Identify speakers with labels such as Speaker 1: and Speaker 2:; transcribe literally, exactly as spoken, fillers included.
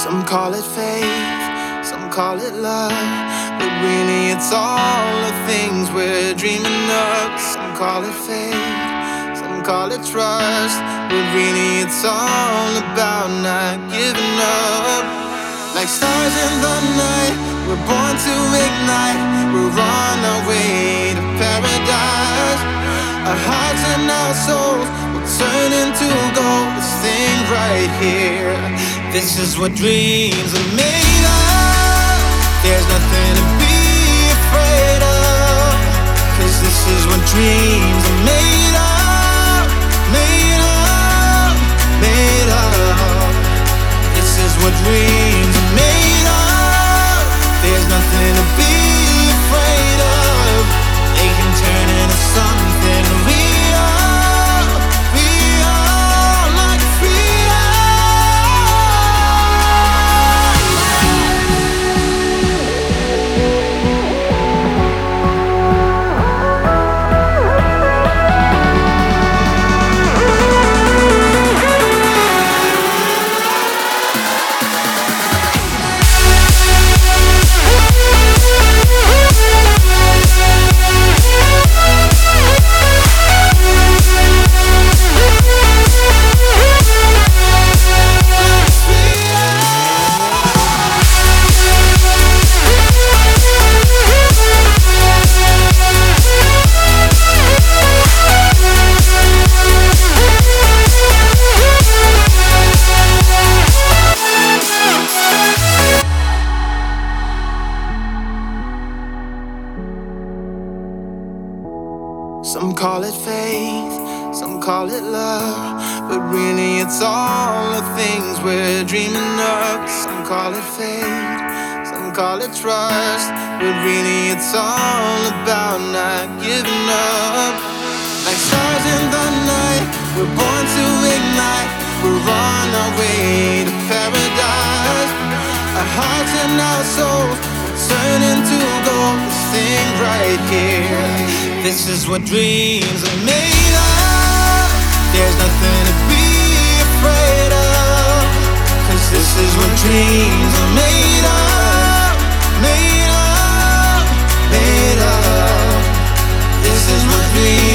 Speaker 1: Some call it faith, some call it love, but really it's all the things we're dreaming of. Some call it faith, some call it trust, but really it's all about not giving up. Like stars in the night, we're born to ignite. We're on our way to paradise. Our hearts and our souls will turn into gold. This thing right here, this is what dreams are made of. There's nothing to be afraid of, 'cause this is what dreams are made of. Made of, made of. This is what dreams are made of. There's nothing to be afraid of. They can turn into something real, real, like freedom. Some call it faith, some call it love, but really it's all the things we're dreaming of. Some call it faith, some call it trust, but really it's all about not giving up. Like stars in the night, we're born to ignite. We're on our way to paradise. Our hearts and our souls turn into gold. This thing right here, this is what dreams are made of. There's nothing to be afraid of, 'cause this is what dreams are made of. Made of, made of. This is what dreams